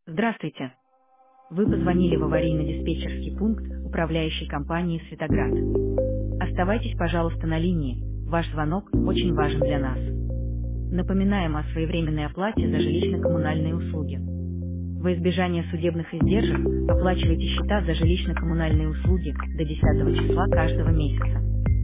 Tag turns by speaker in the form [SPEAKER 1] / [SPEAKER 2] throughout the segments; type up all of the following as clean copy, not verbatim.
[SPEAKER 1] Здравствуйте. Вы позвонили в аварийно-диспетчерский пункт управляющей компании «Светоград». Оставайтесь, пожалуйста, на линии. Ваш звонок очень важен для нас. Напоминаем о своевременной оплате за жилищно-коммунальные услуги. Во избежание судебных издержек оплачивайте счета за жилищно-коммунальные услуги до 10 числа каждого месяца.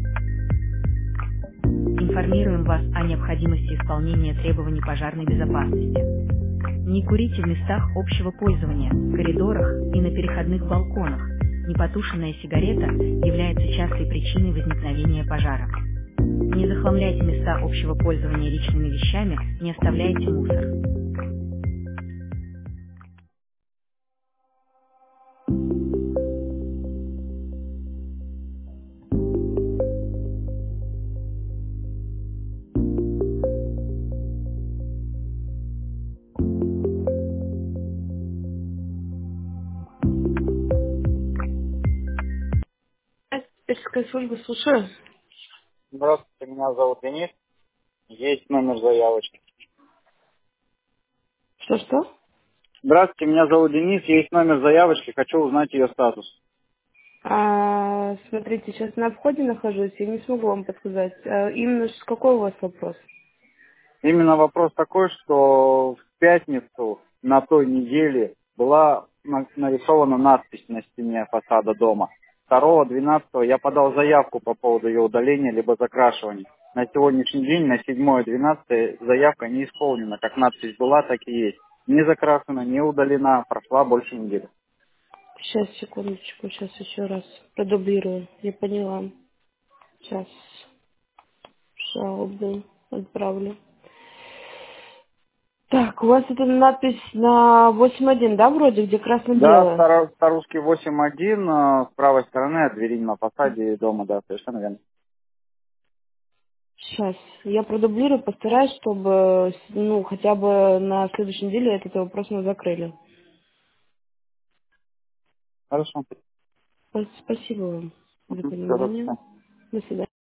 [SPEAKER 1] Информируем вас о необходимости исполнения требований пожарной безопасности. Не курите в местах общего пользования, коридорах и на переходных балконах. Непотушенная сигарета является частой причиной возникновения пожара. Не захламляйте места общего пользования личными вещами, не оставляйте мусор. Диспетчерская служба, слушаю.
[SPEAKER 2] Здравствуйте, меня зовут Денис. Есть номер заявочки.
[SPEAKER 1] Что-что?
[SPEAKER 2] Здравствуйте, меня зовут Денис. Есть номер заявочки. Хочу узнать ее статус.
[SPEAKER 1] Смотрите, сейчас на входе нахожусь, я не смогу вам подсказать. Именно какой у вас вопрос?
[SPEAKER 2] Именно вопрос такой, что в пятницу на той неделе была нарисована надпись на стене фасада дома. 2-12 я подал заявку по поводу ее удаления либо закрашивания. На сегодняшний день, на 7-12 заявка не исполнена. Как надпись была, так и есть. Не закрашена, не удалена. Прошла больше недели.
[SPEAKER 1] Сейчас, секундочку, сейчас еще раз продублирую. Я поняла. Сейчас жалобы отправлю. Так, у вас это надпись на 8.1, да, вроде, где
[SPEAKER 2] Да,
[SPEAKER 1] красно-белое?
[SPEAKER 2] Старушки 8.1, с правой стороны от двери на фасаде дома, да, совершенно верно.
[SPEAKER 1] Сейчас. Я продублирую, постараюсь, чтобы, хотя бы на следующей неделе этот вопрос мы закрыли.
[SPEAKER 2] Хорошо.
[SPEAKER 1] Спасибо вам за
[SPEAKER 2] Все, до
[SPEAKER 1] понимание.
[SPEAKER 2] свидания.
[SPEAKER 1] До свидания.